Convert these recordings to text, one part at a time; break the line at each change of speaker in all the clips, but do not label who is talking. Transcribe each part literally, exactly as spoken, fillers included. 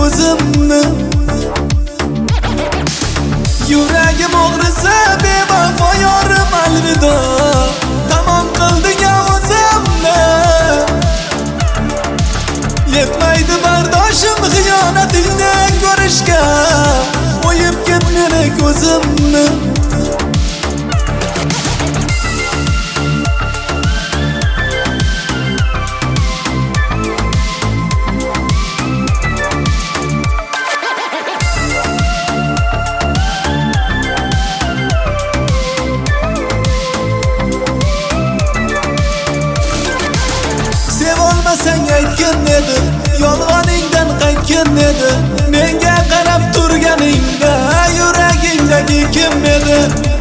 o'zimni. Yuragim og'risa bevafo yorim alvido, tamom qilding o'zimni. Yetmaydi bardoshim xiyonatingni ko'rishga, o'yib ket meni ko'zimni. Sevolmasang aytgan edi, yolg'oningdan qaytgan edi. Menga qarab turganingda yuragingdagi kim edi?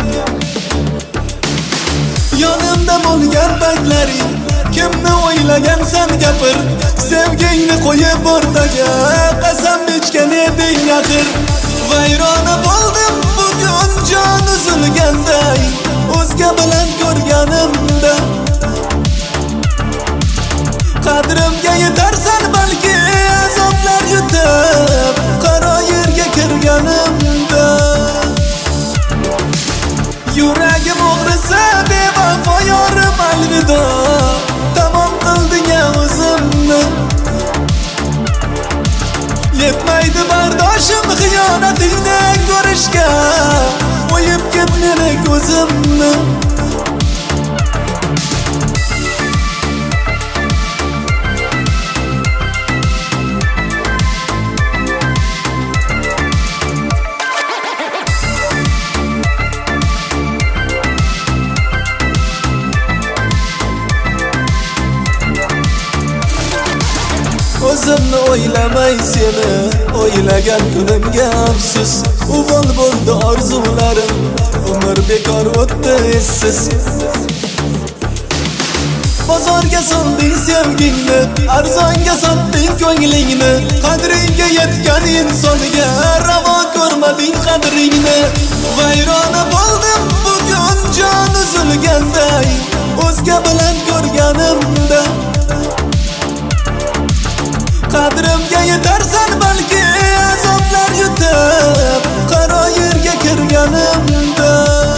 Yonimda bo'lgan paytlaring, kimni o'ylagansan gapir. Sevgingni qo'yib o'rtaga qasam ichgan eding axir. Vayrona bo'ldim bugun jon uzilganday, o'zga bilan ko'rganimda. Qadrimga yetarsan balki azoblar yutib, qaro yerga kirganimda. Yuragim og'risa bevafo yorim alvido, tamom qilding o'zimni. Yetmaydi bardoshim xiyonatingni ko'rishga, o'yib ket meni ko'zimni. O'zimni o'ylamay seni o'ylagan kunimga afsus. Uvol bo'ldi orzularim, umr bekor o'tdi essiz. Bozorga solding sevgingni, arzonga sotding ko'nglingni. Qadringga yetgan insonga ravo ko'rmading qadringni. Vayrona bo'ldim bugun jon uzilganday, o'zga bilan ko'rganimda. Qadrimga yetarsan balki azoblar yutib, qaro yerga kirganimda.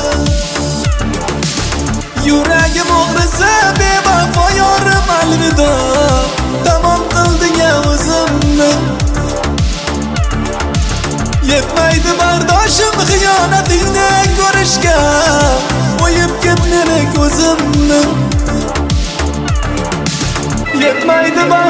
Yuragim og'risa bevafo yorim alvido, tamom qilding o'zimni. Yetmaydi bardoshim xiyonatingni ko'rishga, o'yib ket meni ko'zimni. Yetmaydi